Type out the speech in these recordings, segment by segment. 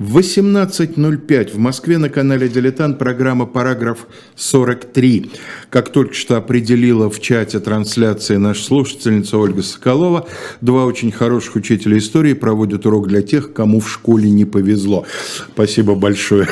В 18:05 в Москве на канале «Дилетант» программа «Параграф 43». Как только что определила в чате трансляции наша слушательница Ольга Соколова, два очень хороших учителя истории проводят урок для тех, кому в школе не повезло. Спасибо большое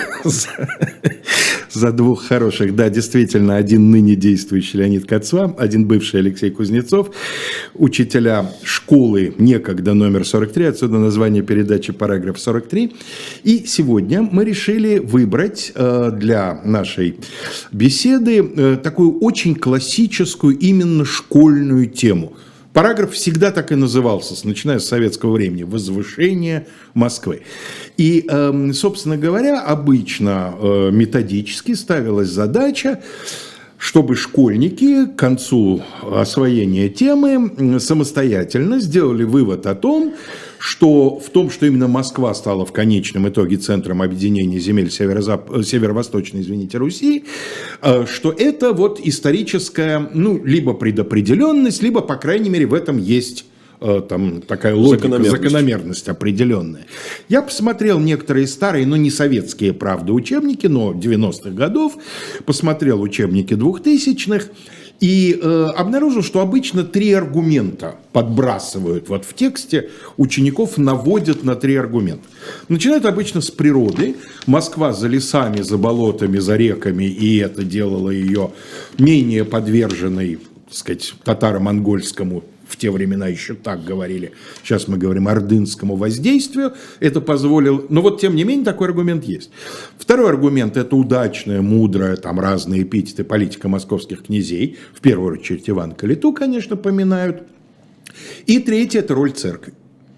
за двух хороших. Да, действительно, один ныне действующий Леонид Кацва, один бывший Алексей Кузнецов, учителя школы некогда номер 43, отсюда название передачи «Параграф 43». И сегодня мы решили выбрать для нашей беседы такую очень классическую именно школьную тему. Параграф всегда так и назывался, начиная с советского времени, «Возвышение Москвы». И, собственно говоря, обычно методически ставилась задача, чтобы школьники к концу освоения темы самостоятельно сделали вывод о том, что именно Москва стала в конечном итоге центром объединения земель северо-восточной, Руси, что это вот историческая, либо предопределенность, либо, по крайней мере, в этом есть там такая логика, закономерность определенная. Я посмотрел некоторые старые, но не советские, правда, учебники, но 90-х годов, посмотрел учебники 2000-х, и обнаружил, что обычно три аргумента подбрасывают. Вот в тексте учеников наводят на три аргумента. Начинают обычно с природы. Москва за лесами, за болотами, за реками, и это делало ее менее подверженной, так сказать, татаро-монгольскому, в те времена еще так говорили, сейчас мы говорим ордынскому воздействию, это позволило, но вот тем не менее такой аргумент есть. Второй аргумент – это удачная, мудрая, там разные эпитеты, политика московских князей, в первую очередь Иван Калиту, конечно, поминают. И третий – это роль церкви.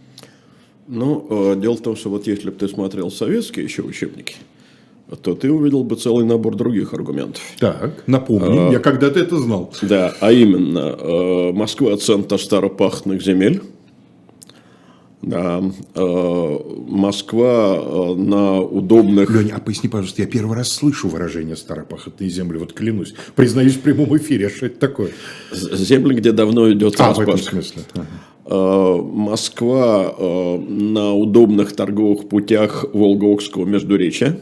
Дело в том, что вот если бы ты смотрел советские еще учебники, то ты увидел бы целый набор других аргументов. Так, напомню, я когда-то это знал. Да, а именно, Москва – центр старопахотных земель. Да, Москва на удобных... Леня, а поясни, пожалуйста, я первый раз слышу выражение «старопахотные земли», вот клянусь, признаюсь в прямом эфире, что это такое? Земли, где давно идет распашка. В этом смысле. Москва на удобных торговых путях Волго-Окского междуречия.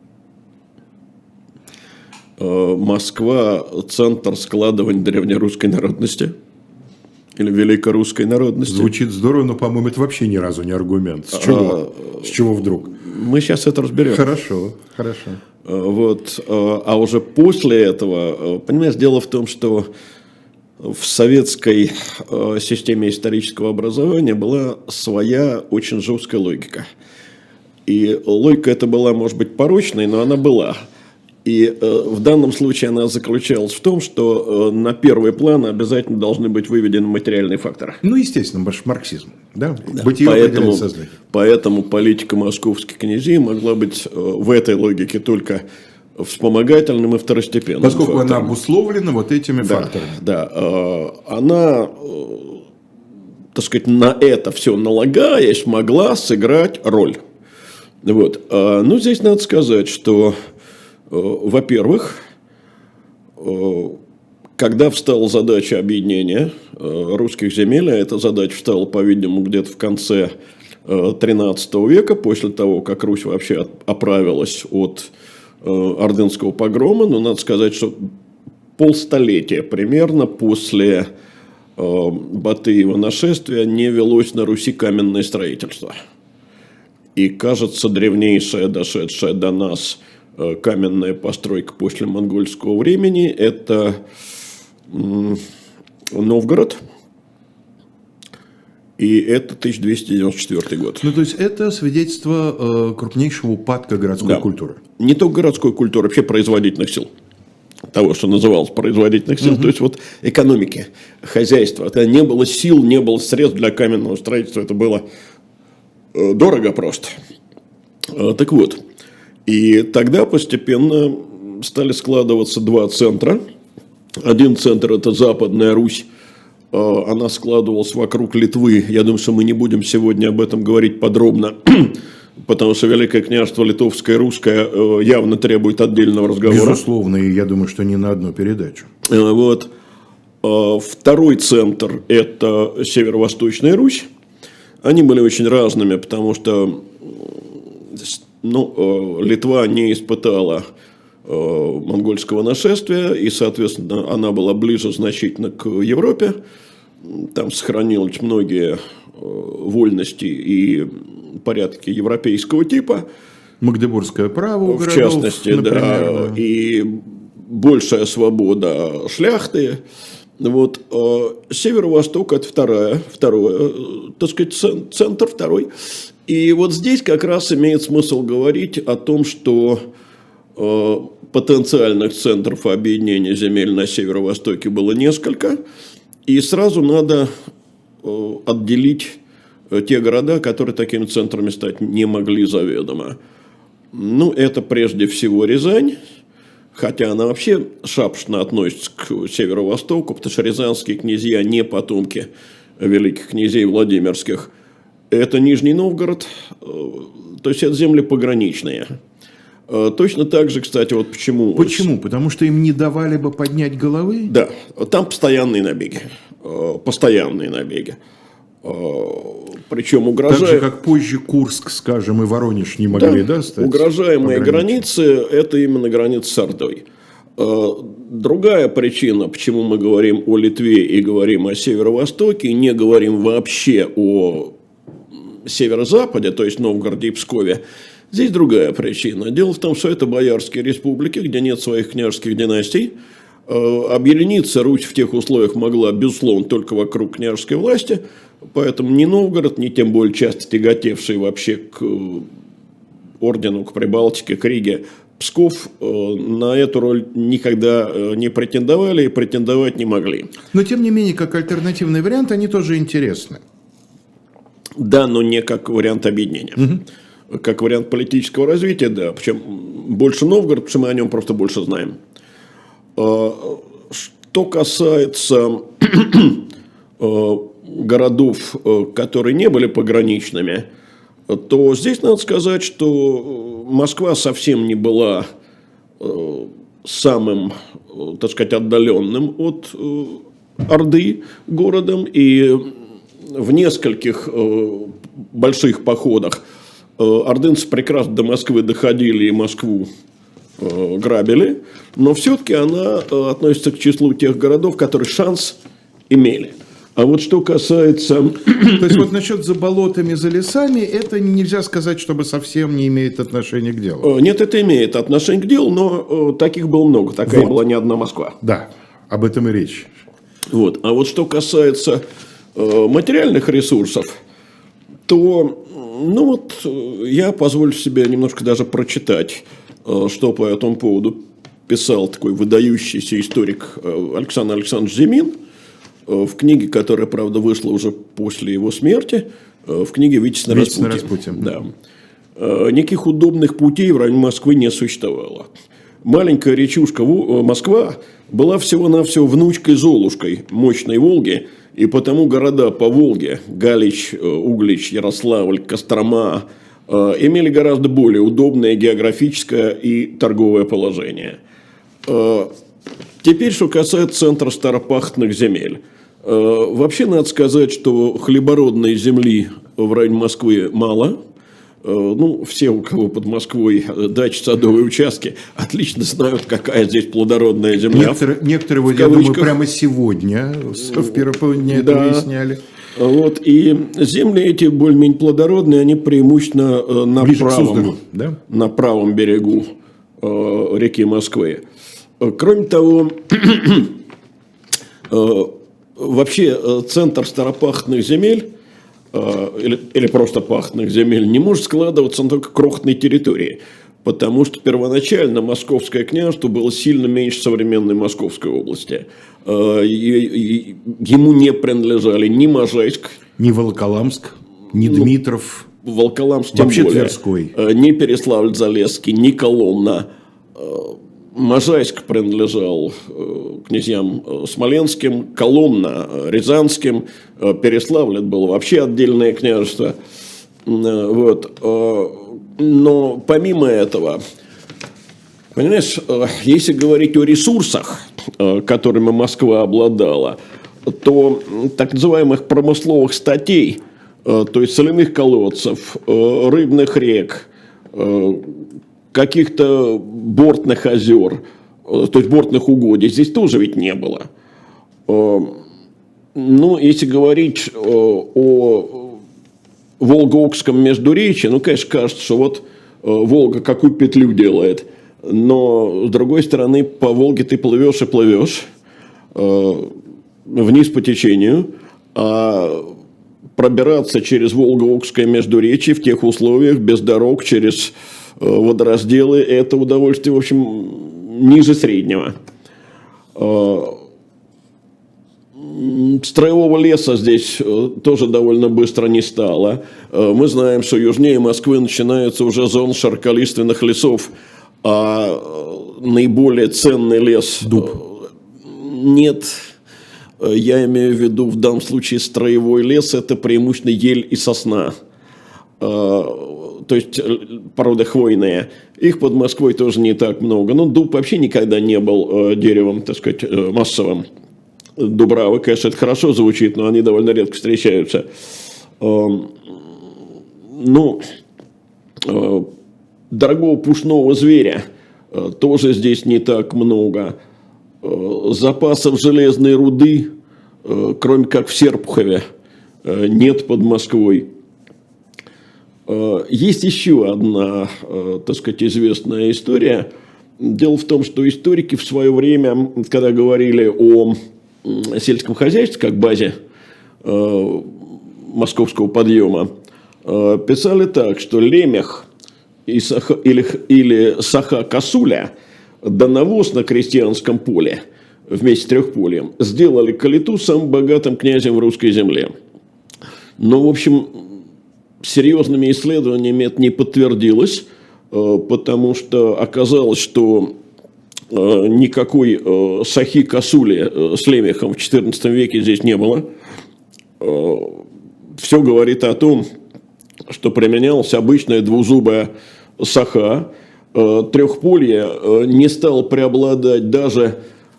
Москва – центр складывания древнерусской народности или великорусской народности. Звучит здорово, но, по-моему, это вообще ни разу не аргумент. С чего? С чего вдруг? Мы сейчас это разберем. Хорошо. Вот. А уже после этого, понимаешь, дело в том, что в советской системе исторического образования была своя очень жесткая логика. И логика эта была, может быть, порочной, но она была. И в данном случае она заключалась в том, что на первый план обязательно должны быть выведены материальные факторы. Естественно, марксизм. Да? Поэтому политика московских князей могла быть в этой логике только вспомогательным и второстепенным. Поскольку фактором. Она обусловлена вот этими факторами. Да, она, так сказать, на это все налагаясь, могла сыграть роль. Вот. Но здесь надо сказать, что... Во-первых, когда встала задача объединения русских земель, а эта задача встала, по-видимому, где-то в конце XIII века, после того, как Русь вообще оправилась от ордынского погрома, но надо сказать, что полстолетия примерно после Батыева нашествия не велось на Руси каменное строительство. И, кажется, древнейшая, дошедшая до нас каменная постройка после монгольского времени – это Новгород, и это 1294 год. То есть это свидетельство крупнейшего упадка городской культуры. Не только городской культуры, вообще производительных сил. Того, что называлось производительных сил, то есть вот экономики, хозяйства. Это не было сил, не было средств для каменного строительства, это было дорого просто. Так вот. И тогда постепенно стали складываться два центра. Один центр – это Западная Русь. Она складывалась вокруг Литвы. Я думаю, что мы не будем сегодня об этом говорить подробно, потому что Великое княжество Литовское и Русское явно требует отдельного разговора. Безусловно, и я думаю, что не на одну передачу. Вот. Второй центр – это Северо-Восточная Русь. Они были очень разными, потому что Литва не испытала монгольского нашествия, и, соответственно, она была ближе значительно к Европе. Там сохранились многие вольности и порядки европейского типа. Магдебургское право у городов, в частности, например, да, и большая свобода шляхты. Северо-восток – это второй, так сказать, центр второй. И вот здесь как раз имеет смысл говорить о том, что потенциальных центров объединения земель на северо-востоке было несколько, и сразу надо отделить те города, которые такими центрами стать не могли заведомо. Это прежде всего Рязань, хотя она вообще шапошно относится к северо-востоку, потому что рязанские князья не потомки великих князей Владимирских. Это Нижний Новгород, то есть это земли пограничные. Точно так же, кстати, почему? Почему? Потому что им не давали бы поднять головы? Да, там постоянные набеги. Причем угрожая... Так же, как позже Курск, скажем, и Воронеж не могли, стать? Угрожаемые границы – это именно границы с Ордой. Другая причина, почему мы говорим о Литве и говорим о северо-востоке, и не говорим вообще о северо-западе, то есть Новгороде и Пскове, здесь другая причина. Дело в том, что это боярские республики, где нет своих княжеских династий. Объединиться Русь в тех условиях могла, безусловно, только вокруг княжеской власти, поэтому ни Новгород, ни тем более часто тяготевший вообще к ордену, к Прибалтике, к Риге, Псков на эту роль никогда не претендовали и претендовать не могли. Но, тем не менее, как альтернативный вариант, они тоже интересны. Да, но не как вариант объединения. Угу. Как вариант политического развития, да. Причем больше Новгород, потому что мы о нем просто больше знаем. Что касается городов, которые не были пограничными, то здесь надо сказать, что Москва совсем не была самым, так сказать, отдаленным от Орды городом, и в нескольких больших походах ордынцы прекрасно до Москвы доходили и Москву грабили, но все-таки она относится к числу тех городов, которые шанс имели. А вот что касается... То есть, насчет за болотами, за лесами, это нельзя сказать, чтобы совсем не имеет отношения к делу. Нет, это имеет отношение к делу, но таких было много. Такая была не одна Москва. Да, об этом и речь. А вот что касается материальных ресурсов, то я позволю себе немножко даже прочитать, что по этому поводу писал такой выдающийся историк Александр Александрович Зимин в книге, которая, правда, вышла уже после его смерти, в книге «Витязь на Распутин». Да. Никаких удобных путей в районе Москвы не существовало. Маленькая речушка Москва была всего-навсего внучкой Золушкой мощной Волги, и потому города по Волге – Галич, Углич, Ярославль, Кострома – имели гораздо более удобное географическое и торговое положение. Теперь, что касается центра старопахотных земель. Вообще, надо сказать, что хлебородной земли в районе Москвы мало. Все, у кого под Москвой дачи, садовые участки, отлично знают, какая здесь плодородная земля. Некоторые, я думаю, прямо сегодня в первой половине это выясняли. И земли эти более-менее плодородные, они преимущественно на правом берегу реки Москвы. Кроме того, вообще центр старопахотных земель или просто пахотных земель не может складываться на только крохотной территории, потому что первоначально Московское княжество было сильно меньше современной Московской области. Ему не принадлежали ни Можайск, ни Волоколамск, ни Дмитров, Волоколамск тем вообще более, Тверской, ни Переславль-Залесский, ни Коломна. Можайск принадлежал князьям Смоленским, Коломна Рязанским, Переславль это было вообще отдельное княжество. Но помимо этого, понимаешь, если говорить о ресурсах, которыми Москва обладала, то так называемых промысловых статей, то есть соляных колодцев, рыбных рек, каких-то бортных озер, то есть бортных угодий здесь тоже ведь не было. Ну, если говорить о Волго-Окском междуречии, ну, конечно, кажется, что вот Волга какую петлю делает. Но, с другой стороны, по Волге ты плывешь и плывешь вниз по течению, а пробираться через Волго-Окское междуречье в тех условиях, без дорог, через водоразделы, это удовольствие, в общем, ниже среднего. Строевого леса здесь тоже довольно быстро не стало. Мы знаем, что южнее Москвы начинается уже зона широколиственных лесов, а наиболее ценный лес... Дуб. Нет, я имею в виду в данном случае строевой лес, это преимущественно ель и сосна. То есть породы хвойные. Их под Москвой тоже не так много. Но дуб вообще никогда не был деревом, так сказать, массовым. Дубравы, конечно, это хорошо звучит, но они довольно редко встречаются. Ну, дорогого пушного зверя тоже здесь не так много. Запасов железной руды, кроме как в Серпухове, нет под Москвой. Есть еще одна, так сказать, известная история. Дело в том, что историки в свое время, когда говорили о сельском хозяйстве как базе московского подъема, писали так, что лемех или саха-косуля да навоз на крестьянском поле вместе с трехпольем сделали Калиту самым богатым князем в русской земле. Но, в общем, серьезными исследованиями это не подтвердилось, потому что оказалось, что никакой сахи-косули с лемехом в XIV веке здесь не было. Все говорит о том, что применялась обычная двузубая саха. Трехполье не стало преобладать даже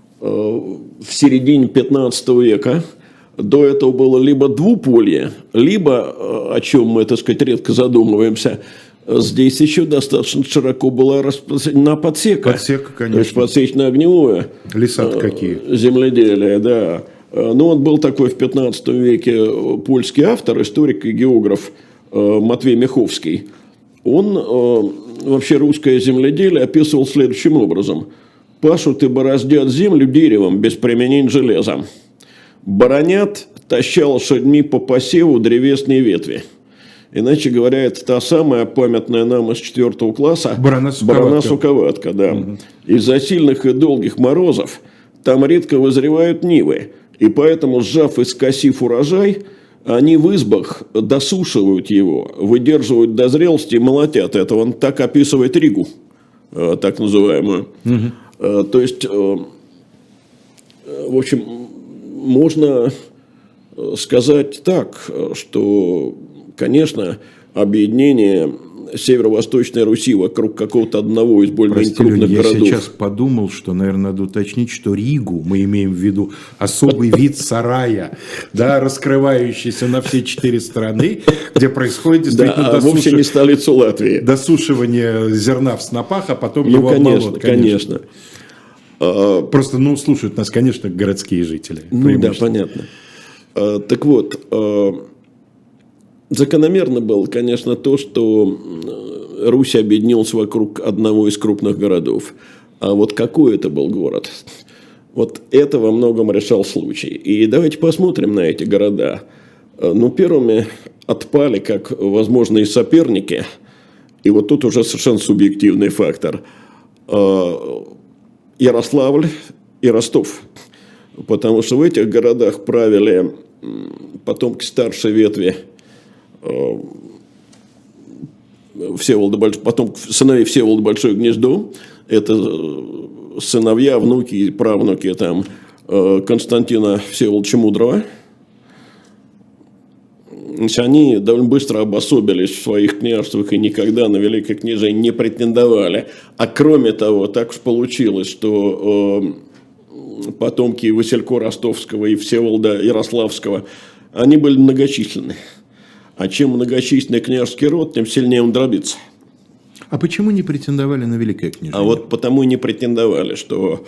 в середине 15 века. До этого было либо двуполье, либо, о чем мы, так сказать, редко задумываемся, здесь еще достаточно широко была распространена подсека. Подсека, конечно. То есть подсечно-огневое. Леса-то какие. Земледелие, да. Ну, вот был такой в 15 веке польский автор, историк и географ Матвей Меховский. Он вообще русское земледелие описывал следующим образом. Пашут и бороздят землю деревом без применения железа. Баронят, таща лошадьми по посеву древесные ветви. Иначе говоря, это та самая памятная нам из 4 класса барана-суковатка. Да. Угу. Из-за сильных и долгих морозов там редко вызревают нивы. И поэтому, сжав и скосив урожай, они в избах досушивают его, выдерживают до зрелости и молотят. Это он так описывает Ригу, так называемую. Угу. То есть, в общем, можно сказать так, что, конечно, объединение Северо-Восточной Руси вокруг какого-то одного из более-менее крупных городов. Я сейчас подумал, что, наверное, надо уточнить, что Ригу мы имеем в виду особый вид сарая, да, раскрывающийся на все 4 стороны, где происходит действительно вовсе не столицу Латвии. Досушивание зерна в снопах, а потом его обмолот. Конечно. Просто, слушают нас, конечно, городские жители. Ну да, понятно. Так вот, закономерно было, конечно, то, что Русь объединилась вокруг одного из крупных городов. А вот какой это был город? Вот это во многом решал случай. И давайте посмотрим на эти города. Первыми отпали как возможные соперники. И вот тут уже совершенно субъективный фактор. Ярославль и Ростов. Потому что в этих городах правили потомки старшей ветви потом сыновей Всеволода Большое Гнездо. Это сыновья, внуки и правнуки там, Константина Всеволодовича Мудрого. Они довольно быстро обособились в своих княжествах и никогда на великое княжение не претендовали. А кроме того, так уж получилось, что потомки Василько Ростовского и Всеволода Ярославского, они были многочисленны. А чем многочисленный княжеский род, тем сильнее он дробится. А почему не претендовали на великое княжение? А вот потому и не претендовали, что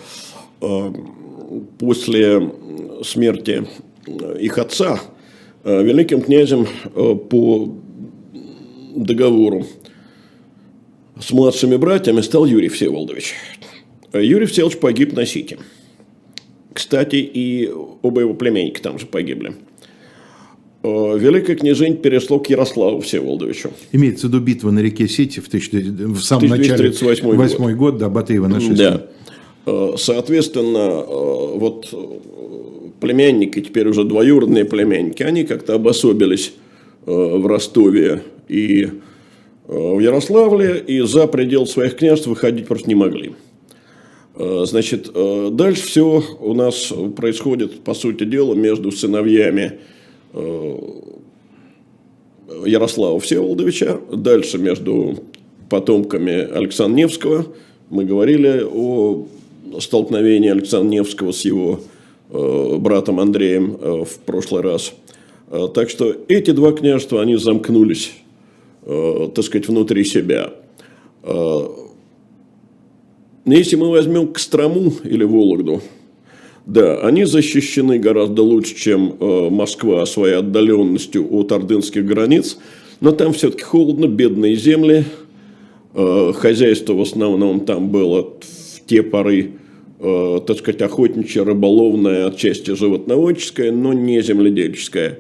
после смерти их отца великим князем по договору с младшими братьями стал Юрий Всеволодович. Юрий Всеволодович погиб на Сите. Кстати, и оба его племянника там же погибли. Великое княжение перешло к Ярославу Всеволодовичу. Имеется в виду битва на реке Сити в самом начале 8 год, да, Батыева нашествие. Да. Соответственно, вот племянники, теперь уже двоюродные племянники, они как-то обособились в Ростове и в Ярославле, и за предел своих княжеств выходить просто не могли. Значит, дальше все у нас происходит, по сути дела, между сыновьями Ярослава Всеволодовича, дальше между потомками Александра Невского. Мы говорили о столкновении Александра Невского с его братом Андреем в прошлый раз. Так что эти два княжества, они замкнулись, так сказать, внутри себя. Если мы возьмем Кострому или Вологду, да, они защищены гораздо лучше, чем Москва своей отдаленностью от ордынских границ, но там все-таки холодно, бедные земли, хозяйство в основном там было в те поры, так сказать, охотничье, рыболовное, отчасти животноводческое, но не земледельческое.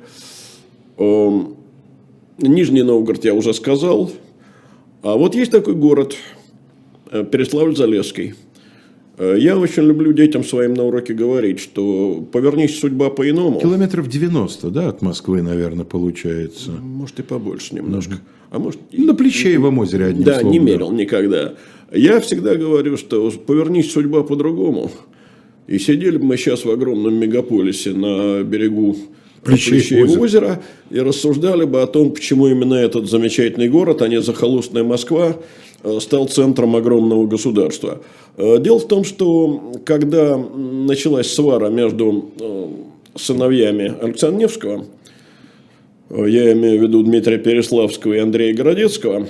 Нижний Новгород я уже сказал, а вот есть такой город Переславль-Залесский. Я очень люблю детям своим на уроке говорить, что повернись судьба по-иному. Километров 90, да, от Москвы, наверное, получается. Может, и побольше немножко. А может, на Плещеевом озере, одним словом. Да, не мерил никогда. Я всегда говорю, что повернись судьба по-другому. И сидели бы мы сейчас в огромном мегаполисе на берегу Плещеева озера и рассуждали бы о том, почему именно этот замечательный город, а не захолустная Москва, стал центром огромного государства. Дело в том, что когда началась свара между сыновьями Александра Невского, я имею в виду Дмитрия Переславского и Андрея Городецкого,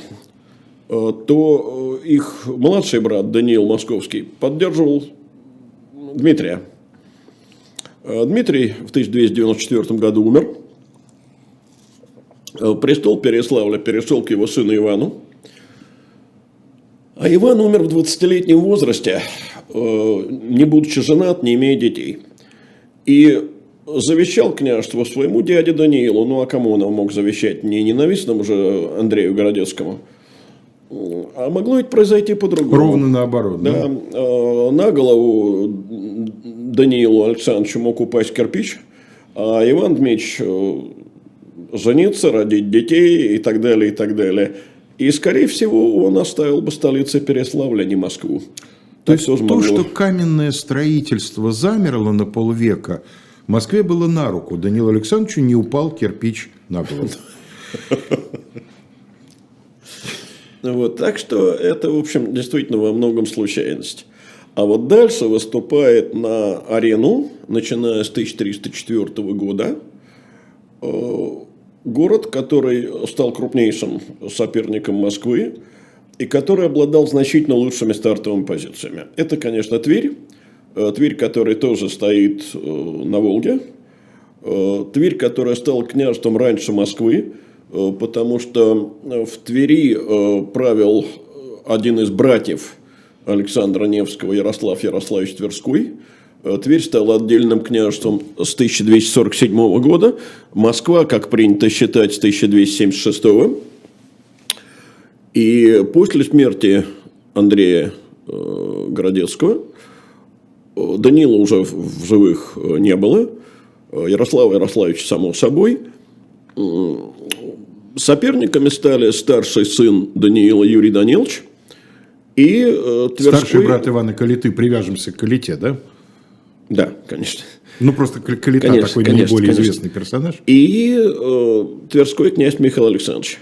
то их младший брат Даниил Московский поддерживал Дмитрия. Дмитрий в 1294 году умер. Престол Переславля перешел к его сыну Ивану. А Иван умер в 20-летнем возрасте, не будучи женат, не имея детей. И завещал княжество своему дяде Даниилу. Ну, а кому он мог завещать? Не ненавистному же Андрею Городецкому. А могло ведь произойти по-другому. Ровно наоборот. Да. На голову Даниилу Александровичу мог упасть кирпич, а Иван Дмитрич жениться, родить детей и так далее, и так далее. И, скорее всего, он оставил бы столицей Переславля, а не Москву. То есть, то, что каменное строительство замерло на полвека, Москве было на руку. Даниилу Александровичу не упал кирпич на голову. Вот, так что это, в общем, действительно во многом случайность. А вот дальше выступает на арену, начиная с 1304 года, город, который стал крупнейшим соперником Москвы и который обладал значительно лучшими стартовыми позициями. Это, конечно, Тверь. Тверь, которая тоже стоит на Волге. Тверь, которая стала княжеством раньше Москвы, потому что в Твери правил один из братьев Александра Невского, Ярослав Ярославич Тверской. Тверь стала отдельным княжеством с 1247 года. Москва, как принято считать, с 1276. И после смерти Андрея Городецкого, Даниила уже в живых не было, Ярослава Ярославича, само собой. Соперниками стали старший сын Даниила Юрий Данилович и Тверской... Старший брат Ивана Калиты, привяжемся к Калите, да? Да, конечно. Ну, просто Калита такой наиболее известный персонаж. И Тверской князь Михаил Александрович.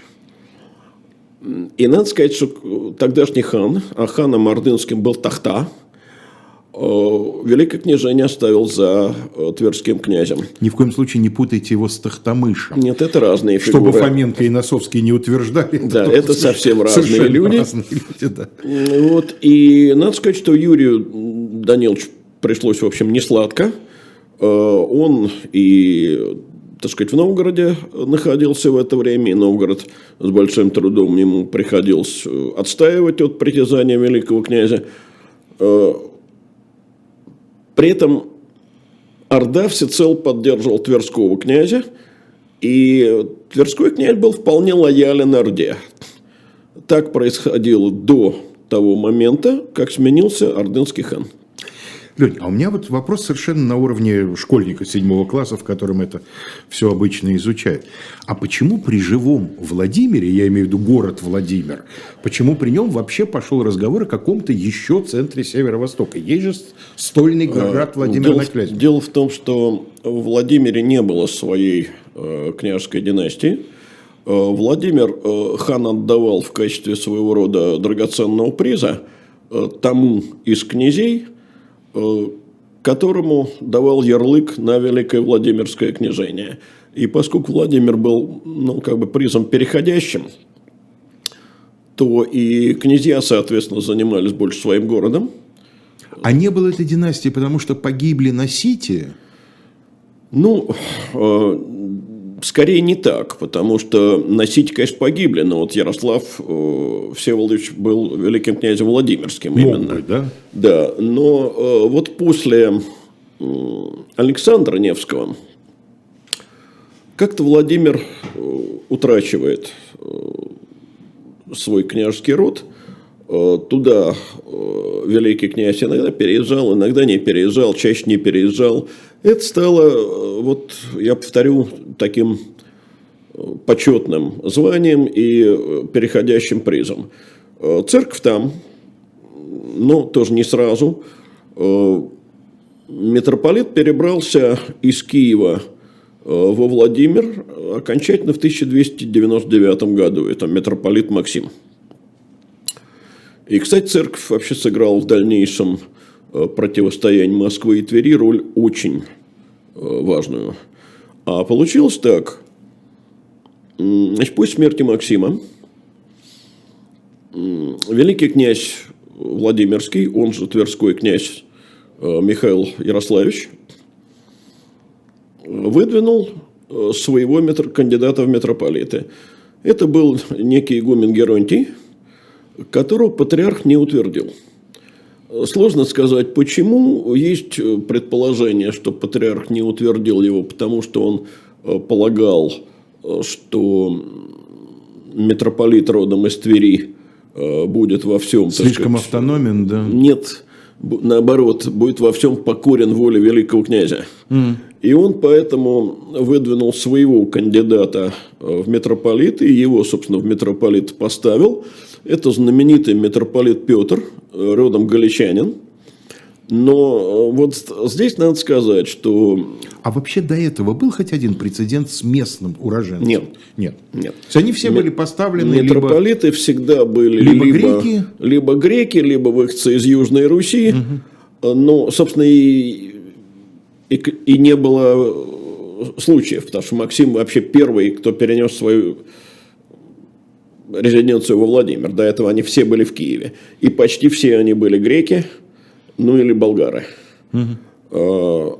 И надо сказать, что тогдашний хан, а ханом ордынским был Тахта, Великое княжение оставил за Тверским князем. Ни в коем случае не путайте его с Тохтамышем. Нет, это разные фигуры. Чтобы Фоменко и Носовский не утверждали. Да, это совсем разные люди. Разные люди, да. Вот, и надо сказать, что Юрию Даниловичу пришлось, в общем, не сладко. Он и, так сказать, в Новгороде находился в это время, и Новгород с большим трудом ему приходилось отстаивать от притязания великого князя. При этом Орда всецело поддерживал Тверского князя, и Тверской князь был вполне лоялен Орде. Так происходило до того момента, как сменился ордынский хан. Лень, а у меня вот вопрос совершенно на уровне школьника 7 класса, в котором это все обычно изучают. А почему при живом Владимире, я имею в виду город Владимир, почему при нем вообще пошел разговор о каком-то еще центре Северо-Востока? Есть же стольный град Владимир на Клязьме. Дело в том, что в Владимире не было своей княжеской династии. Владимир хан отдавал в качестве своего рода драгоценного приза тому из князей, которому давал ярлык на Великое Владимирское княжение. И поскольку Владимир был, призом переходящим, то и князья, соответственно, занимались больше своим городом. А не было этой династии, потому что погибли носители? Скорее не так, потому что носители, конечно, погибли, но вот Ярослав Всеволодович был великим князем Владимирским именно. Быть, да? Да, но вот после Александра Невского как-то Владимир утрачивает свой княжеский род. Туда великий князь иногда переезжал, иногда не переезжал, чаще не переезжал. Это стало, вот я повторю, таким почетным званием и переходящим призом. Церковь там, но тоже не сразу. Митрополит перебрался из Киева во Владимир окончательно в 1299 году. Это митрополит Максим. И, кстати, церковь вообще сыграла в дальнейшем противостоянии Москвы и Твери роль очень важную. А получилось так. Значит, после смерти Максима великий князь Владимирский, он же Тверской князь Михаил Ярославич, выдвинул своего кандидата в митрополиты. Это был некий игумен Геронтий, которого патриарх не утвердил. Сложно сказать, почему. Есть предположение, что патриарх не утвердил его, потому что он полагал, что митрополит родом из Твери будет во всем... Слишком автономен, да? Нет, наоборот, будет во всем покорен воле великого князя. И он поэтому выдвинул своего кандидата в митрополиты, и его, собственно, в митрополит поставил. Это знаменитый митрополит Петр, родом галичанин. Но вот здесь надо сказать, что... А вообще до этого был хоть один прецедент с местным уроженцем? Нет. Нет. Нет. То есть они все были поставлены... Митрополиты всегда были либо греки, либо выходцы из Южной Руси. Угу. Но, собственно, и не было случаев, потому что Максим вообще первый, кто перенес свою резиденцию во Владимир. До этого они все были в Киеве. И почти все они были греки, или болгары. Угу.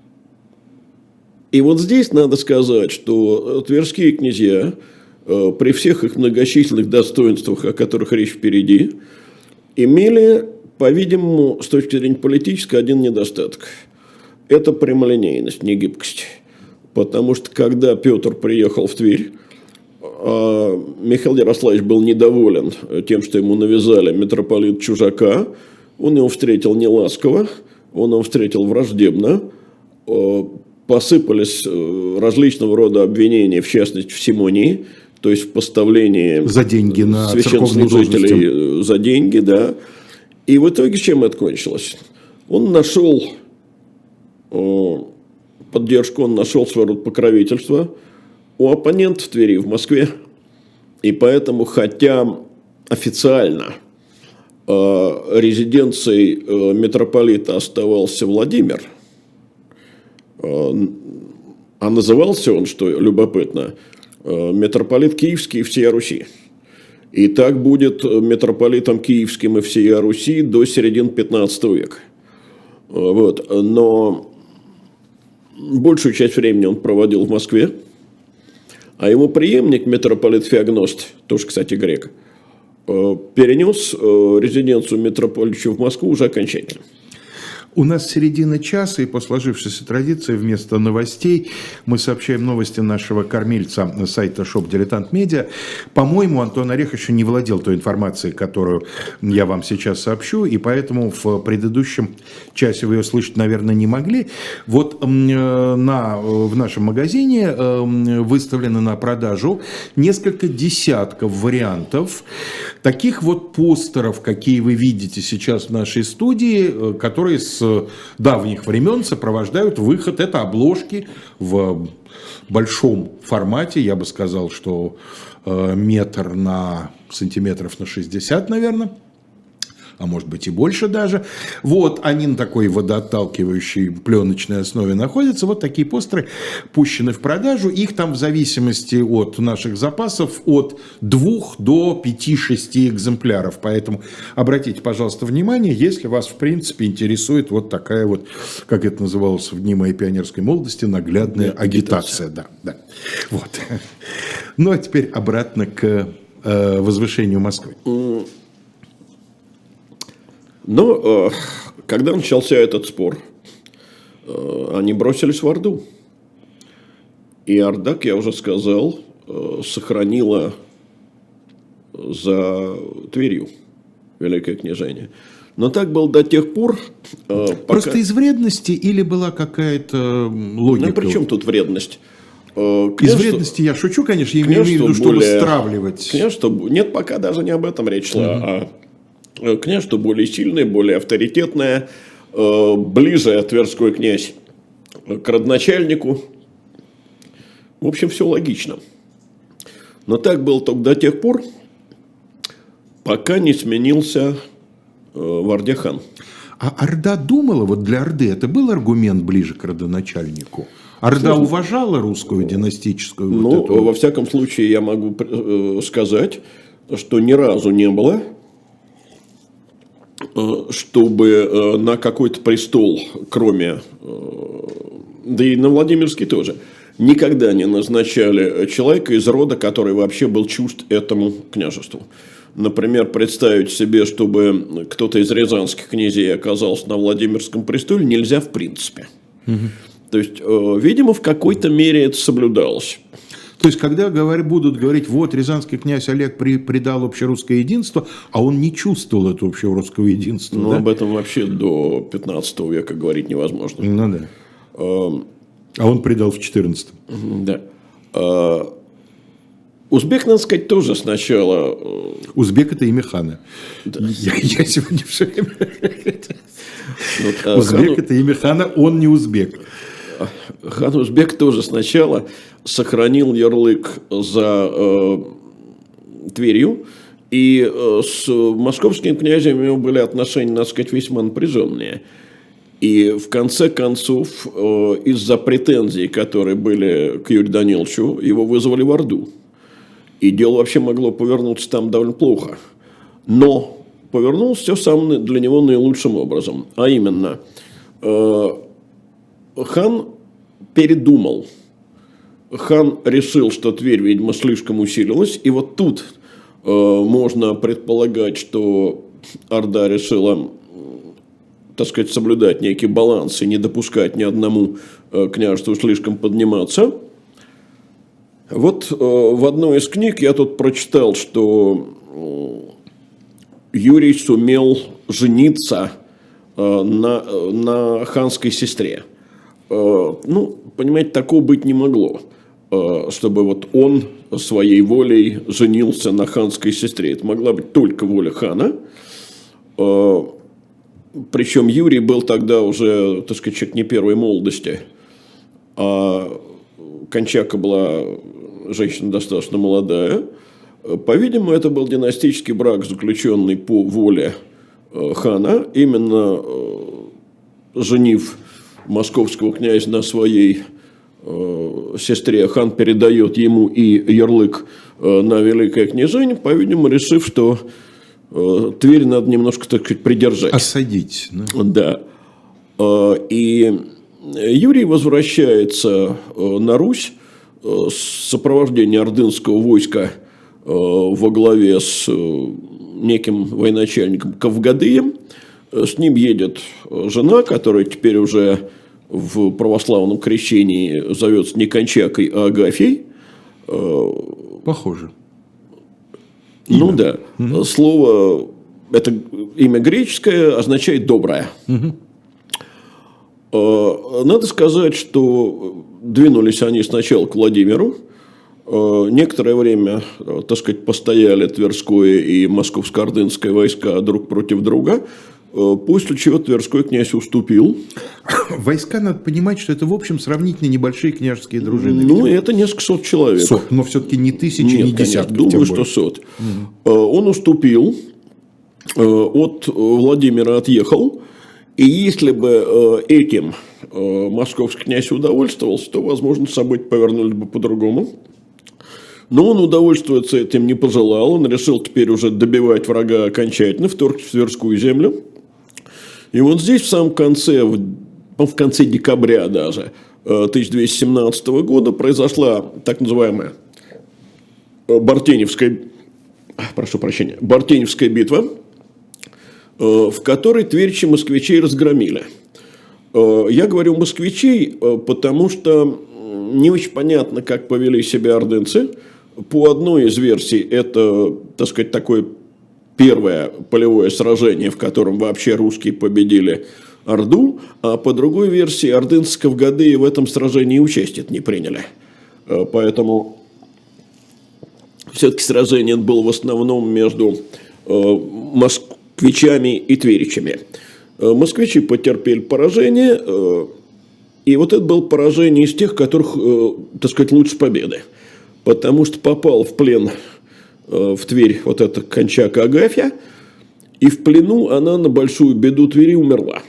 И вот здесь надо сказать, что тверские князья, при всех их многочисленных достоинствах, о которых речь впереди, имели, по-видимому, с точки зрения политической, один недостаток. Это прямолинейность, не гибкость. Потому что, когда Петр приехал в Тверь, Михаил Ярославич был недоволен тем, что ему навязали митрополит чужака. Он его встретил неласково, он его встретил враждебно. Посыпались различного рода обвинения, в частности, в симонии, то есть в поставлении за деньги на священнослужителей за деньги, да. И в итоге чем это кончилось? Он нашел поддержку, он нашел свой род покровительства у оппонентов в Твери, в Москве. И поэтому, хотя официально резиденцией митрополита оставался Владимир, а назывался он, что любопытно, митрополит Киевский и всея Руси. И так будет митрополитом Киевским и всея Руси до середины 15 века. Вот. Но большую часть времени он проводил в Москве, а его преемник, митрополит Феогност, тоже, кстати, грек, перенес резиденцию митрополича в Москву уже окончательно. У нас середина часа, и по сложившейся традиции вместо новостей мы сообщаем новости нашего кормильца сайта Shop Dilettant Media. По-моему, Антон Орехов еще не владел той информацией, которую я вам сейчас сообщу, и поэтому в предыдущем часе вы ее слышать, наверное, не могли. Вот в нашем магазине выставлены на продажу несколько десятков вариантов таких вот постеров, какие вы видите сейчас в нашей студии, которые с давних времен сопровождают выход. Это обложки в большом формате, я бы сказал, что метр на сантиметров на 60, наверное, а может быть и больше даже. Вот они на такой водоотталкивающей пленочной основе находятся. Вот такие постеры пущены в продажу. Их там в зависимости от наших запасов от 2 до 5-6 экземпляров. Поэтому обратите, пожалуйста, внимание, если вас в принципе интересует вот такая вот, как это называлось в дни моей пионерской молодости, наглядная агитация. Да, да. Вот. Ну а теперь обратно к возвышению Москвы. Но когда начался этот спор, они бросились в Орду. И Орда, как я уже сказал, сохранила за Тверью Великое княжение. Но так было до тех пор, пока... Просто из вредности или была какая-то логика? Ну, при чем тут вредность? Из вредности я шучу, конечно, я имею в виду, чтобы стравливать. Княжество... Нет, пока даже не об этом речь шла, княжество более сильное, более авторитетное, ближе Тверской князь к родоначальнику. В общем, все логично. Но так было только до тех пор, пока не сменился в Орде хан. А Орда думала, вот для Орды это был аргумент ближе к родоначальнику? Орда уважала русскую династическую? Ну, вот эту... во всяком случае, я могу сказать, что ни разу не было, чтобы на какой-то престол, кроме, да и на Владимирский тоже, никогда не назначали человека из рода, который вообще был чужд этому княжеству. Например, представить себе, чтобы кто-то из рязанских князей оказался на Владимирском престоле, нельзя в принципе. То есть, видимо, в какой-то мере это соблюдалось. То есть, когда будут говорить, вот, рязанский князь Олег предал общерусское единство, а он не чувствовал этого общерусского единства. Ну, да? об этом вообще до 15 века говорить невозможно. Ну, да. А он предал в 14-м. Да. Узбек, надо сказать, тоже сначала... Узбек – это имя хана. Да. Я сегодня все время... Узбек – это имя хана, он не узбек. Хан Узбек тоже сначала сохранил ярлык за Тверью, и с московским князем у него были отношения, надо сказать, весьма напряженные. И в конце концов, из-за претензий, которые были к Юрию Даниловичу, его вызвали в Орду. И дело вообще могло повернуться там довольно плохо. Но повернулось все самым для него наилучшим образом. А именно, хан передумал. Хан решил, что Тверь, видимо, слишком усилилась. И вот тут можно предполагать, что Орда решила, так сказать, соблюдать некий баланс и не допускать ни одному княжеству слишком подниматься. Вот в одной из книг я тут прочитал, что Юрий сумел жениться на ханской сестре. Ну, понимаете, такого быть не могло, чтобы вот он своей волей женился на ханской сестре. Это могла быть только воля хана. Причем Юрий был тогда уже, так сказать, человек не первой молодости, а Кончака была женщина достаточно молодая. По-видимому, это был династический брак, заключенный по воле хана, именно женив московского князя на своей сестре, хан передает ему и ярлык на великое княжение, по-видимому, решив, что Тверь надо немножко, так сказать, придержать. Осадить. Да. И Юрий возвращается на Русь с сопровождением ордынского войска во главе с неким военачальником Кавгадыем. С ним едет жена, которая теперь уже в православном крещении зовется не Кончакой, а Агафьей. Похоже. Имя. Ну да. Угу. Слово, это имя греческое, означает «доброе». Угу. Надо сказать, что двинулись они сначала к Владимиру. Некоторое время, так сказать, постояли Тверское и Московско-Ордынское войска друг против друга, после чего Тверской князь уступил. Войска, надо понимать, что это, в общем, сравнительно небольшие княжеские дружины. Ну, это несколько сот человек. Но все-таки не тысячи, не десятки. Думаю, что сот. Угу. Он уступил, от Владимира отъехал. И если бы этим московский князь удовольствовался, то, возможно, события повернулись бы по-другому. Но он удовольствоваться этим не пожелал. Он решил теперь уже добивать врага окончательно, вторгся в Тверскую землю. И вот здесь в самом конце, в конце декабря даже 1217 года произошла так называемая Бартеневская битва, в которой тверичи москвичей разгромили. Я говорю москвичей, потому что не очень понятно, как повели себя ордынцы. По одной из версий, это, так сказать, такое первое полевое сражение, в котором вообще русские победили Орду, а по другой версии, ордынцы с Кавгадыи в этом сражении участие не приняли. Поэтому все-таки сражение было в основном между москвичами и тверичами. Москвичи потерпели поражение, и вот это было поражение из тех, которых, так сказать, лучше победы. Потому что попал в плен в Тверь вот эта Кончака Агафья, и в плену она на большую беду Твери умерла.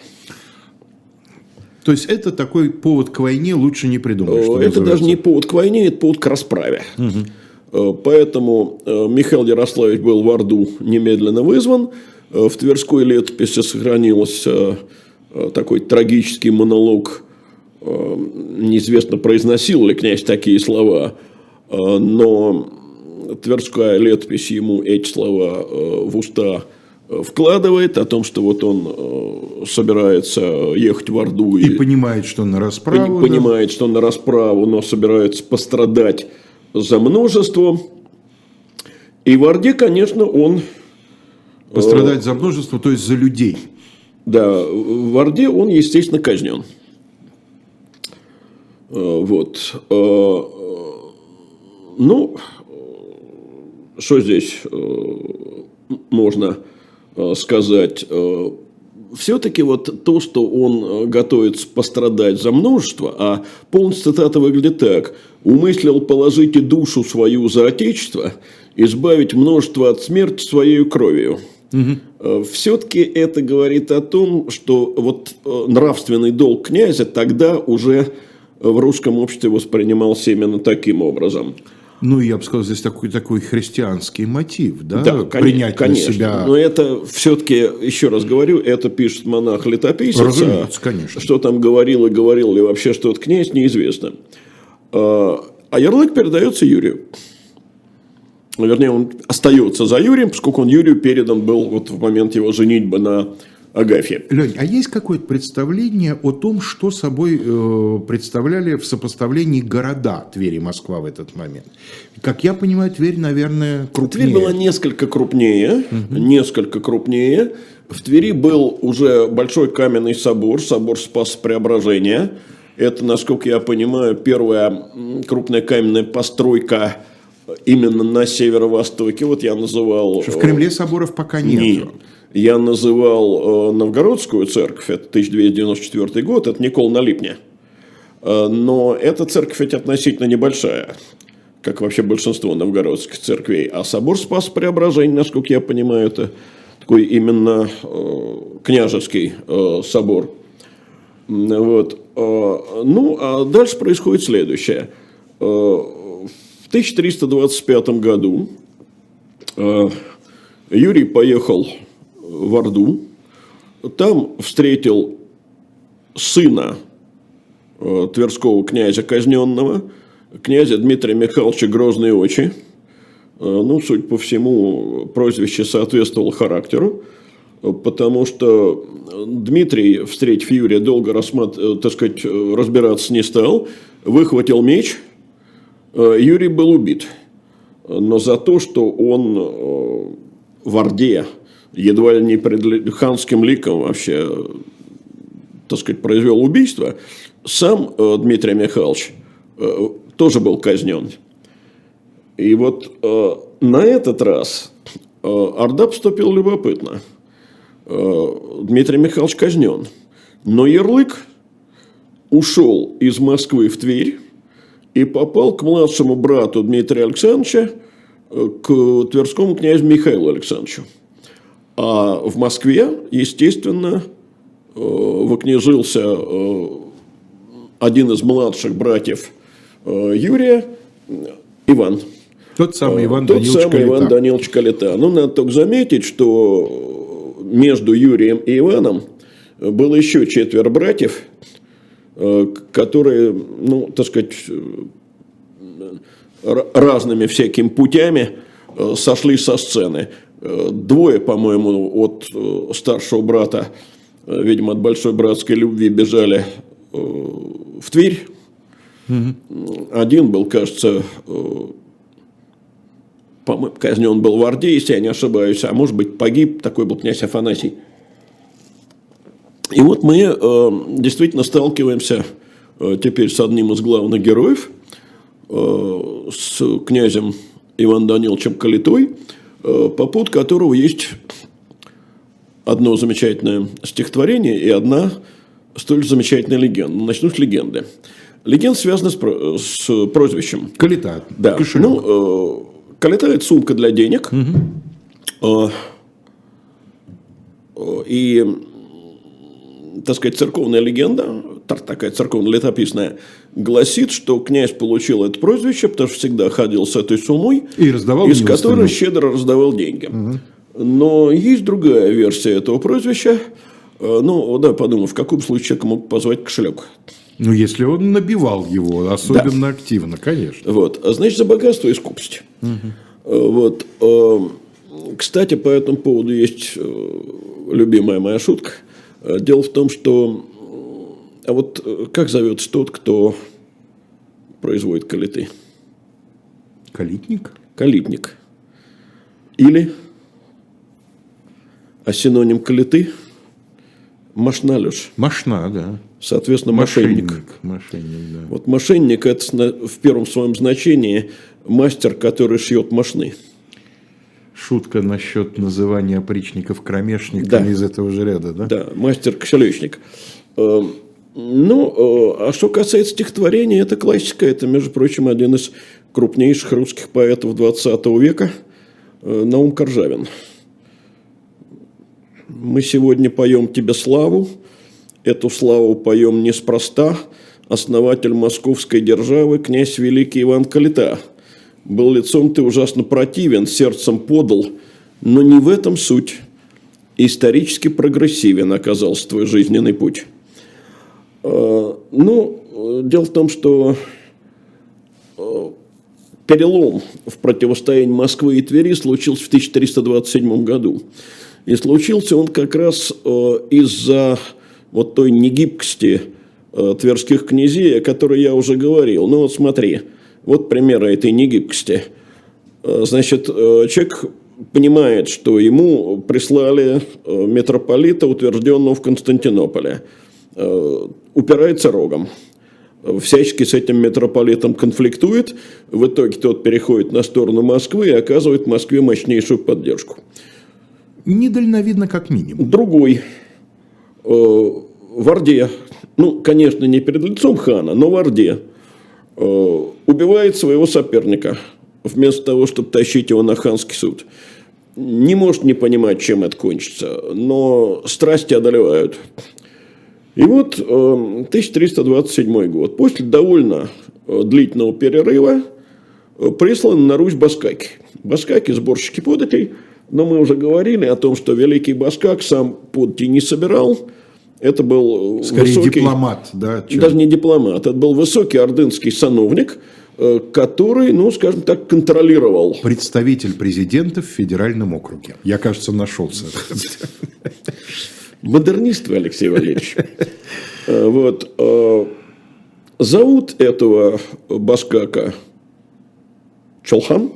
То есть это такой повод к войне лучше не придумать. Что это даже не повод к войне, это повод к расправе. Угу. Поэтому Михаил Ярославич был в Орду немедленно вызван. В Тверской летописи сохранился такой трагический монолог. Неизвестно, произносил ли князь такие слова, но Тверская летопись ему эти слова в уста вкладывает, о том, что вот он собирается ехать в Орду. И понимает, что на расправу. Понимает, что на расправу, но собирается пострадать за множество. И в Орде, конечно, он... Пострадать за множество, то есть за людей. Да, в Орде он, естественно, казнен. Вот. Ну, что здесь можно сказать? Все-таки вот то, что он готовится пострадать за множество, а полная цитата выглядит так: «Умыслил положить и душу свою за отечество, избавить множество от смерти своей кровью». Угу. Все-таки это говорит о том, что вот нравственный долг князя тогда уже в русском обществе воспринимался именно таким образом. Ну, я бы сказал, здесь такой христианский мотив, да? Да, принять конечно. На себя... Но это все-таки, еще раз говорю, это пишет монах-летописец. Разумеется, конечно. Что там говорил и говорил ли вообще что-то князь, неизвестно. А ярлык передается Юрию. Вернее, он остается за Юрием, поскольку он Юрию передан был вот в момент его женитьбы на Агафье. Лень, а есть какое-то представление о том, что собой представляли в сопоставлении города Тверь и Москва в этот момент? Как я понимаю, Тверь, наверное, крупнее. Тверь была несколько крупнее. В Твери был уже большой каменный собор Спаса Преображения. Это, насколько я понимаю, первая крупная каменная постройка именно на северо-востоке. Вот я называл... В Кремле соборов пока нет. Нет. Я называл Новгородскую церковь, это 1294 год, это Никола на Липне. Но эта церковь ведь относительно небольшая, как вообще большинство новгородских церквей. А собор Спаса Преображения, насколько я понимаю, это такой именно княжеский собор. Вот. Ну, а дальше происходит следующее. В 1325 году Юрий поехал в Орду, там встретил сына тверского князя казненного, князя Дмитрия Михайловича Грозные очи. Ну, судя по всему, прозвище соответствовало характеру, потому что Дмитрий, встретив Юрия, долго разбираться не стал, выхватил меч, Юрий был убит. Но за то, что он в Орде, едва ли не пред ханским ликом вообще, произвел убийство, сам Дмитрий Михайлович тоже был казнен. И вот на этот раз Орда поступила любопытно. Дмитрий Михайлович казнен. Но ярлык ушел из Москвы в Тверь и попал к младшему брату Дмитрия Александровича, к тверскому князю Михаилу Александровичу. А в Москве, естественно, вокняжился один из младших братьев Юрия, Иван. Тот самый Иван Данилович Калита. Ну, надо только заметить, что между Юрием и Иваном было еще 4 братьев, которые, ну, разными всякими путями сошли со сцены. 2, по-моему, от старшего брата, видимо, от большой братской любви бежали в Тверь. Один был, кажется, по-моему, казнен был в Орде, если я не ошибаюсь, а может быть погиб, такой был князь Афанасий. И вот мы действительно сталкиваемся теперь с одним из главных героев, с князем Иваном Даниловичем Калитой, по поводу которого есть одно замечательное стихотворение и одна столь замечательная легенда. Начну с легенды. Легенда связана с прозвищем. Калита. Да. Ну, Калита – это сумка для денег. И, так сказать, церковная легенда, такая церковно-летописная, гласит, что князь получил это прозвище, потому что всегда ходил с этой суммой, и раздавал из которой щедро раздавал деньги. Но есть другая версия этого прозвища. Ну, да, подумай, в каком случае человек мог позвать кошелек? Ну, если он набивал его, особенно активно, конечно. Вот. А значит, за богатство и скупость. Вот. Кстати, по этому поводу есть любимая моя шутка. Дело в том, что... А вот как зовется тот, кто производит калиты? Калитник? Калитник. Или... А синоним калиты? Мошналюш. Мошна, да. Соответственно, мошенник. Мошенник, да. Вот мошенник – это в первом своем значении мастер, который шьет мошны. Шутка насчет называния опричников кромешниками, да, из этого же ряда, да? Да, мастер-кошелечник. Ну, а что касается стихотворения, это классика. Это, между прочим, один из крупнейших русских поэтов 20 века, Наум Коржавин. Мы сегодня поем тебе славу, эту славу поем неспроста. Основатель московской державы, князь великий Иван Калита. Был лицом ты ужасно противен, сердцем подал, но не в этом суть. Исторически прогрессивен оказался твой жизненный путь. Ну, дело в том, что перелом в противостоянии Москвы и Твери случился в 1327 году. И случился он как раз из-за вот той негибкости тверских князей, о которой я уже говорил. Ну вот смотри, вот примеры этой негибкости. Значит, человек понимает, что ему прислали митрополита, утвержденного в Константинополе. Упирается рогом. Всячески с этим митрополитом конфликтует. В итоге тот переходит на сторону Москвы и оказывает Москве мощнейшую поддержку. Недальновидно как минимум. Другой в Орде, ну, конечно, не перед лицом хана, но в Орде убивает своего соперника, вместо того, чтобы тащить его на ханский суд. не может не понимать, чем это кончится, но страсти одолевают. И вот 1327 год, после довольно длительного перерыва, присланы на Русь баскаки. Баскаки – сборщики податей, но мы уже говорили о том, что великий баскак сам подати не собирал. Это был скорее высокий, дипломат, да? Даже не дипломат, это был высокий ордынский сановник, который, ну, скажем так, контролировал. Представитель президента в федеральном округе. Я, кажется, нашелся. Модернист вы, Алексей Валерьевич. Вот. Зовут этого баскака Чолхан,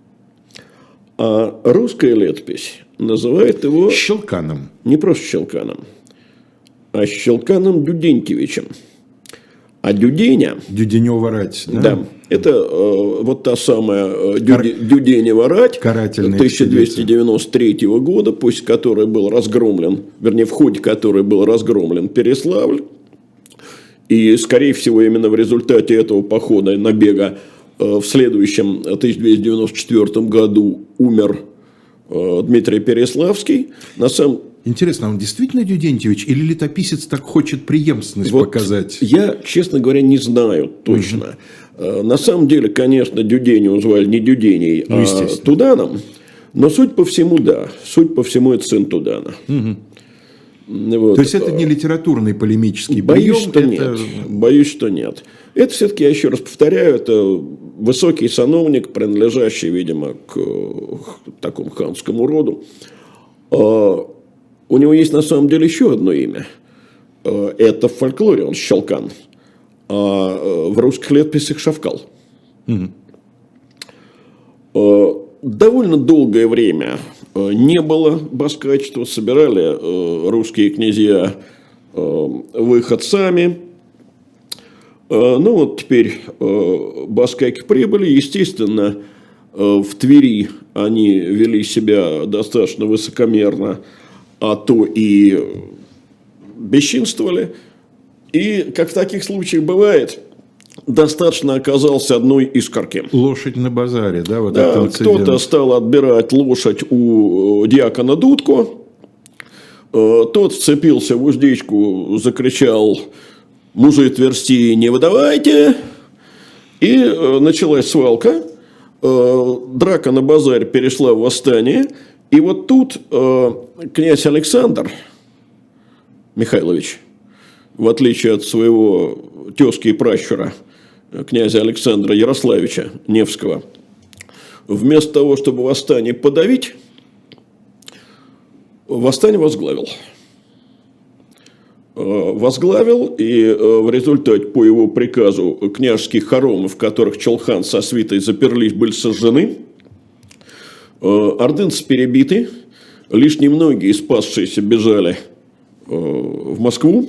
а русская летопись называет его... Щелканом. Не просто Щелканом, а Щелканом Дюденькевичем. А Дюденя... Дюденева рать. Да, это вот та самая Дюденева рать 1293 года, после которой был разгромлен, вернее, в ходе которой был разгромлен Переславль. И, скорее всего, именно в результате этого похода, набега, в следующем 1294 году умер Дмитрий Переславский. Интересно, он действительно Дюдентьевич или летописец так хочет преемственность вот показать? Я, честно говоря, не знаю точно. На самом деле, конечно, Дюденю звали не Дюденей, а Туданом. Но суть по всему, да. Суть по всему, это сын Тудана. Вот. То есть, это не литературный полемический прием? Боюсь, что это... нет. Боюсь, что нет. Это все-таки, я еще раз повторяю, это высокий сановник, принадлежащий, видимо, к такому ханскому роду. У него есть на самом деле еще одно имя. Это в фольклоре он Щелкан, а в русских летописях Шавкал. Довольно долгое время не было баскачества, собирали русские князья выход сами. Ну вот теперь баскаки прибыли, естественно, в Твери они вели себя достаточно высокомерно, а то и бесчинствовали. И, как в таких случаях бывает, достаточно оказался одной искорки. Лошадь на базаре, да? Вот да, кто-то стал отбирать лошадь у дьякона Дудко. Тот вцепился в уздечку, закричал: «Мужи Тверсти не выдавайте!» И началась свалка. Драка на базаре перешла в восстание. И вот тут князь Александр Михайлович, в отличие от своего тезки и пращура, князя Александра Ярославича Невского, вместо того, чтобы восстание подавить, восстание возглавил. И в результате по его приказу княжеские хоромы, в которых Чолхан со свитой заперлись, были сожжены. Ордынцы перебиты, лишь немногие спасшиеся бежали в Москву.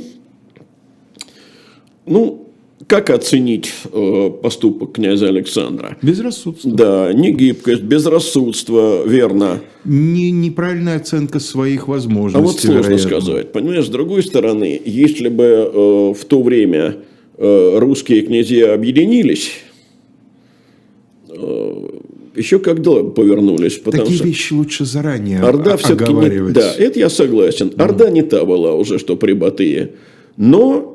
Ну, как оценить поступок князя Александра? Безрассудство. Да, негибкость, безрассудство, верно. Неправильная оценка своих возможностей. А вот сложно сказать. Понимаешь, с другой стороны, если бы в то время русские князья объединились, еще как дела повернулись. Такие вещи лучше заранее Орда все-таки оговаривать. Да, это я согласен. Орда не та была уже, что при Батыя. Но,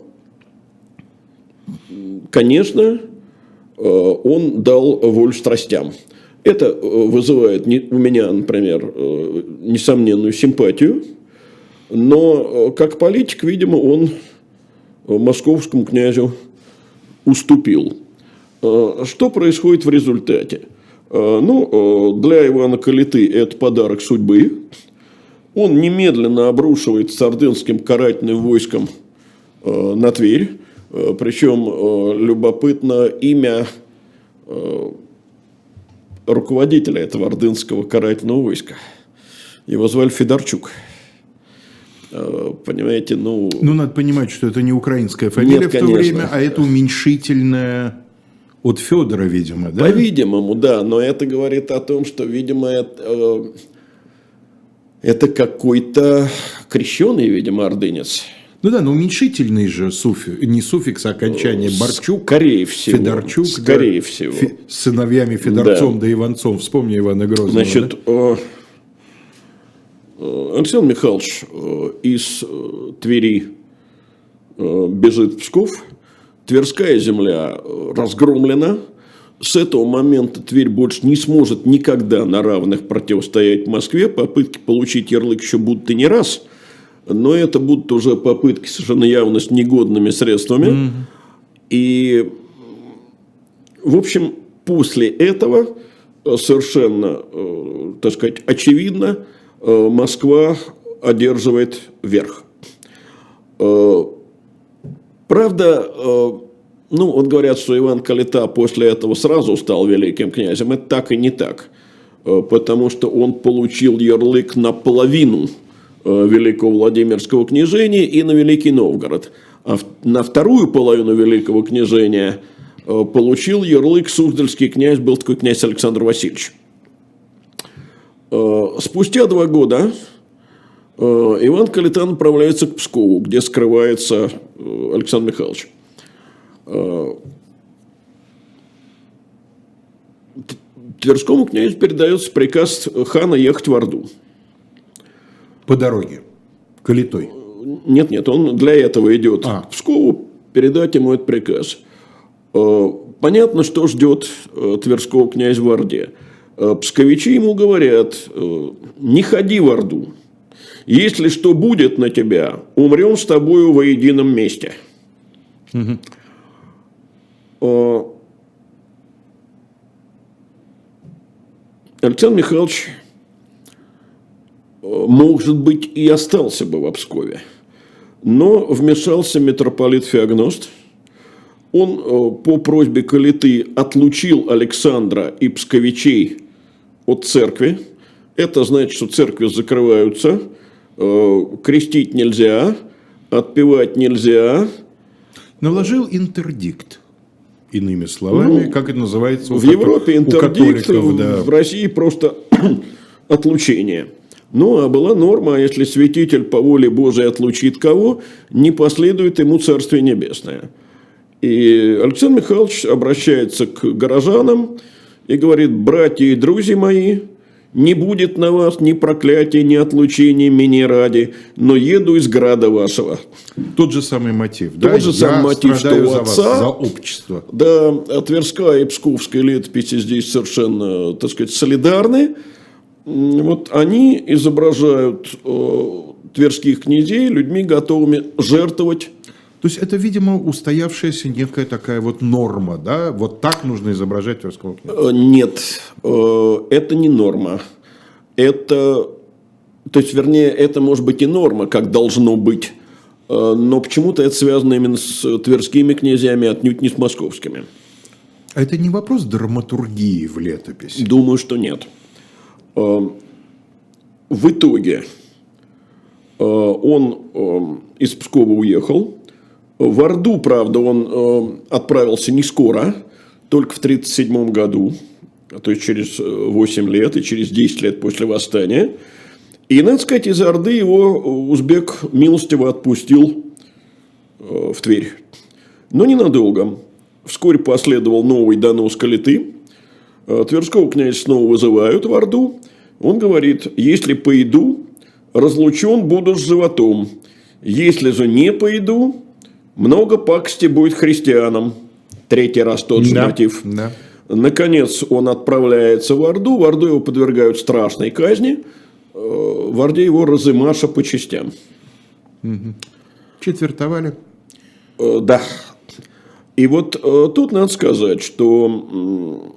конечно, он дал волю страстям. Это вызывает у меня, например, несомненную симпатию. Но, как политик, видимо, он московскому князю уступил. Что происходит в результате? Ну, для Ивана Калиты это подарок судьбы. Он немедленно обрушивает с ордынским карательным войском на Тверь. Причем любопытно имя руководителя этого ордынского карательного войска. Его звали Федорчук. Понимаете, ну... Ну, надо понимать, что это не украинская фамилия. Нет, в то время, а это уменьшительное... От Федора, видимо, да? По-видимому, да. Но это говорит о том, что, видимо, это какой-то крещеный, видимо, ордынец. Ну да, но уменьшительный же не суффикс, а окончание Борчук. Скорее всего. Федорчук. Скорее всего. С сыновьями Федорцом да Иванцом. Вспомни Ивана Грозного. Значит, Александр Михайлович из Твери бежит в Псков, Тверская земля разгромлена. С этого момента Тверь больше не сможет никогда на равных противостоять Москве. Попытки получить ярлык еще будут и не раз, но это будут уже попытки совершенно явно с негодными средствами. И, в общем, после этого совершенно, так сказать, очевидно, Москва одерживает верх. Правда, ну, вот говорят, что Иван Калита после этого сразу стал великим князем. Это так и не так. Потому что он получил ярлык на половину Великого Владимирского княжения и на Великий Новгород. А на вторую половину Великого княжения получил ярлык суздальский князь, был такой князь Александр Васильевич. Спустя 2 года Иван Калита направляется к Пскову, где скрывается Александр Михайлович. Тверскому князю передается приказ хана ехать в Орду. По дороге, Калитой. Нет, он для этого идет к Пскову, передать ему этот приказ. Понятно, что ждет Тверского князя в Орде. Псковичи ему говорят: не ходи в Орду. Если что будет на тебя, умрем с тобою во едином месте. Александр Михайлович, может быть, и остался бы в Пскове, но вмешался митрополит Феогност. Он по просьбе Калиты отлучил Александра и псковичей от церкви. Это значит, что церкви закрываются, крестить нельзя, отпевать нельзя. Наложил интердикт. Иными словами, как это называется в Европе интердикт, в России просто отлучение. Ну, а была норма: если святитель по воле Божией отлучит кого, не последует ему Царствие Небесное. И Александр Михайлович обращается к горожанам и говорит: братья и друзья мои, не будет на вас ни проклятия, ни отлучения меня ради, но еду из града вашего. Тот же самый мотив. Тот же самый мотив, что у отца. За общество. Да, Тверская и Псковская летописи здесь совершенно, так сказать, солидарны. Вот они изображают тверских князей людьми, готовыми жертвовать. То есть это, видимо, устоявшаяся некая такая вот норма, да? Вот так нужно изображать Тверского князя? Нет, это не норма. Это, то есть, вернее, это может быть и норма, как должно быть. Но почему-то это связано именно с тверскими князьями, отнюдь не с московскими. А это не вопрос драматургии в летописи? Думаю, что нет. В итоге он из Пскова уехал. В Орду, правда, он отправился не скоро, только в 1937 году, то есть через 8 лет и через 10 лет после восстания. И, надо сказать, из Орды его узбек милостиво отпустил в Тверь. Но ненадолго. Вскоре последовал новый донос Калиты. Тверского князя снова вызывают в Орду. Он говорит: если пойду, разлучен буду с животом. Если же не пойду, много пакости будет христианам. 3-й раз тот же мотив. Да. Наконец он отправляется в Орду. В Орду его подвергают страшной казни. В Орде его разымаша по частям. Четвертовали? Да. И вот тут надо сказать, что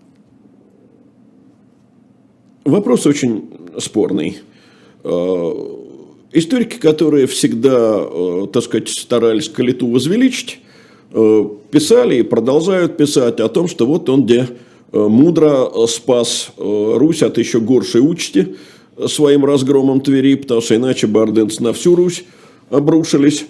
вопрос очень спорный. Историки, которые всегда, так сказать, старались Калиту возвеличить, писали и продолжают писать о том, что вот он где мудро спас Русь от еще горшей участи своим разгромом Твери, потому что иначе бы ордынцы на всю Русь обрушились.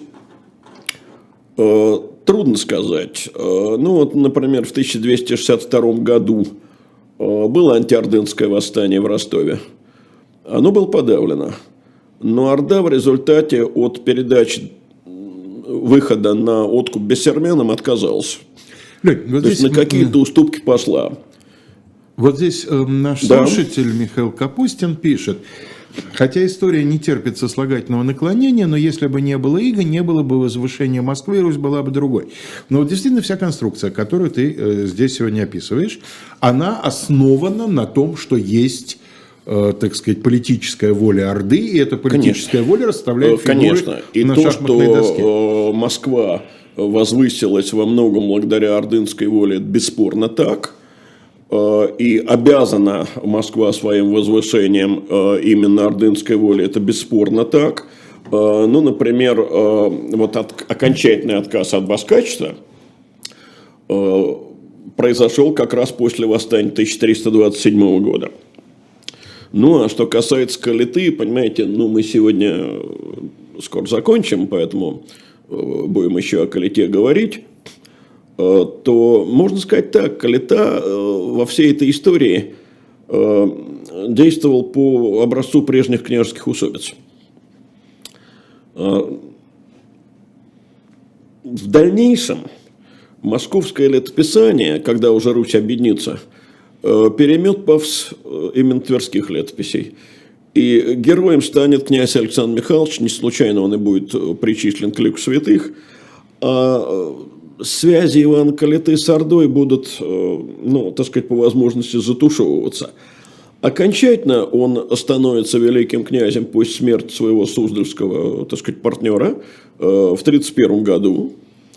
Трудно сказать. Ну вот, например, в 1262 году было антиордынское восстание в Ростове. Оно было подавлено. Но Орда в результате от передачи выхода на откуп бессерменам отказалась. Лень, вот то есть на какие-то уступки пошла. Вот здесь наш слушатель Михаил Капустин пишет: хотя история не терпит сослагательного наклонения, но если бы не было иго, не было бы возвышения Москвы, и Русь была бы другой. Но вот действительно вся конструкция, которую ты здесь сегодня описываешь, она основана на том, что есть, так сказать, политическая воля Орды, и эта политическая воля расставляет фигуры на шахматной доске. То, что Москва возвысилась во многом благодаря ордынской воле, это бесспорно так. И обязана Москва своим возвышением именно ордынской воле, это бесспорно так. Ну, например, вот окончательный отказ от баскачества произошел как раз после восстания 1327 года. Ну, а что касается калиты, понимаете, ну, мы сегодня скоро закончим, поэтому будем еще о калите говорить. То можно сказать так, калита во всей этой истории действовал по образцу прежних княжеских усобиц. В дальнейшем московское летописание, когда уже Русь объединится, переймет пафос именно тверских летописей. И героем станет князь Александр Михайлович, не случайно он и будет причислен к лику святых, а связи Ивана Калиты с Ордой будут, ну, так сказать, по возможности затушевываться. Окончательно он становится великим князем после смерти своего суздальского, так сказать, партнера в 1931 году.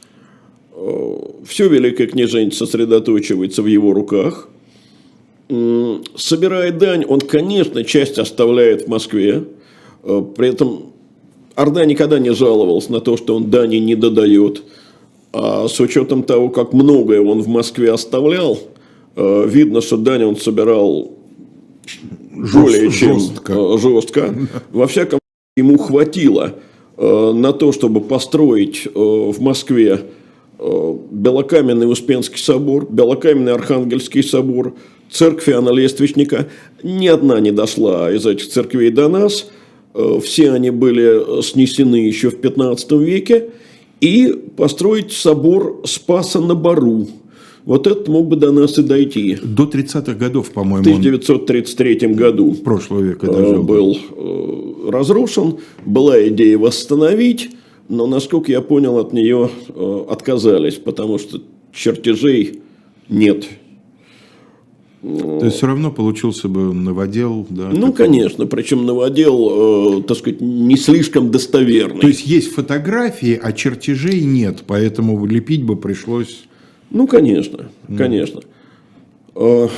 Все великое княжение сосредоточивается в его руках. Собирая дань, он, конечно, часть оставляет в Москве. При этом Орда никогда не жаловалась на то, что он дани не додает. А с учетом того, как многое он в Москве оставлял, видно, что дань он собирал более чем жестко. Во всяком случае, ему хватило на то, чтобы построить в Москве Белокаменный Успенский собор, Белокаменный Архангельский собор, церковь Иоанна Лествичника. Ни одна не дошла из этих церквей до нас. Все они были снесены еще в 15 веке. И построить собор Спаса на Бару. Вот это мог бы до нас и дойти. До 30-х годов, по-моему, в 1933 году прошлого века дожил. Был разрушен. Была идея восстановить, но, насколько я понял, от нее отказались, потому что чертежей нет. То есть, все равно получился бы новодел. Да, ну, такой. Конечно, причем новодел, так сказать, не слишком достоверный. То есть, есть фотографии, а чертежей нет, поэтому лепить бы пришлось... Ну, конечно, конечно. Ну,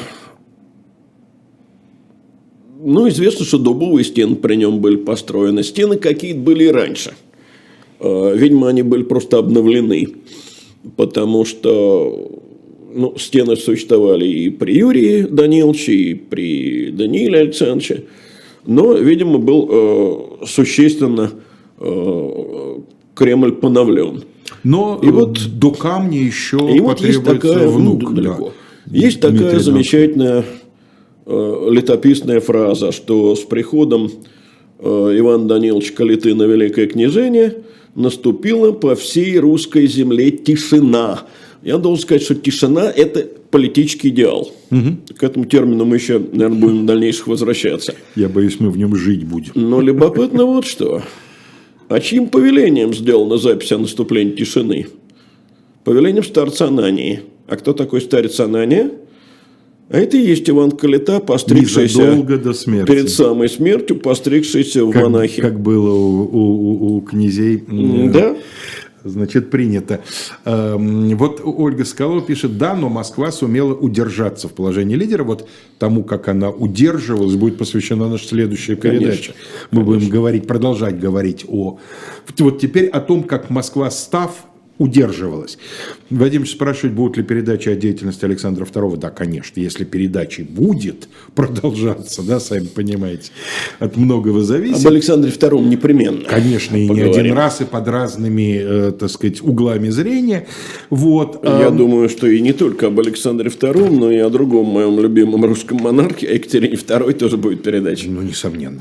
известно, что дубовые стены при нем были построены. Стены какие-то были и раньше. Видимо, они были просто обновлены, потому что... Ну, стены существовали и при Юрии Даниловиче, и при Данииле Александровиче. Но, видимо, был существенно Кремль поновлен. Но и вот до камня еще потребуется внук. Далеко. Есть такая замечательная летописная фраза, что с приходом Ивана Даниловича Калиты на Великое княжение наступила по всей русской земле тишина. Я должен сказать, что тишина – это политический идеал. К этому термину мы еще, наверное, будем в дальнейших возвращаться. Я боюсь, мы в нем жить будем. Но любопытно вот что. А чьим повелением сделана запись о наступлении тишины? Повелением старца Анании. А кто такой старец Анания? А это и есть Иван Калита, постригшийся до смерти. Перед самой смертью, постригшийся в монахи. Как было у князей. Да. Значит, принято. Вот Ольга Соколова пишет: да, но Москва сумела удержаться в положении лидера. Вот тому, как она удерживалась, будет посвящена наша следующая передача. Мы будем продолжать говорить вот теперь о том, как Москва, став, удерживалась. Вадим спрашивает, будут ли передачи о деятельности Александра II. Да, конечно, если передачи будет продолжаться, да, сами понимаете, от многого зависит. Об Александре II непременно. Конечно, и не один раз, и под разными, так сказать, углами зрения. Вот. Я думаю, что и не только об Александре II, но и о другом моем любимом русском монархе, Екатерине II, тоже будет передача. Ну, несомненно.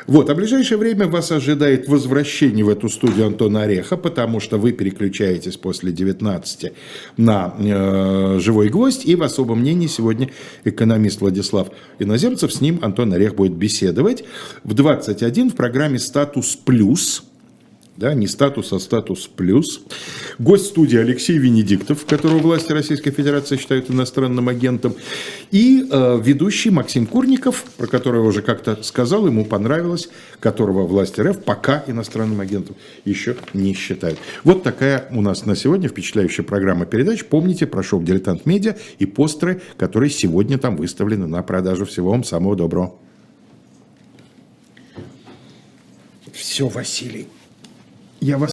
Вот, а в ближайшее время вас ожидает возвращение в эту студию Антона Орехова, потому что вы переключаетесь после 19 на «Живой гвоздь», и в особом мнении сегодня экономист Владислав Иноземцев, с ним Антон Орехов будет беседовать. В 21 в программе «Статус плюс». Да, не статус, а статус плюс. Гость студии Алексей Венедиктов, которого власти Российской Федерации считают иностранным агентом. И ведущий Максим Курников, про которого я уже как-то сказал, ему понравилось, которого власти РФ пока иностранным агентом еще не считают. Вот такая у нас на сегодня впечатляющая программа передач. Помните про шоу «Дилетант Медиа» и постеры, которые сегодня там выставлены на продажу. Всего вам самого доброго. Все, Василий. Я вас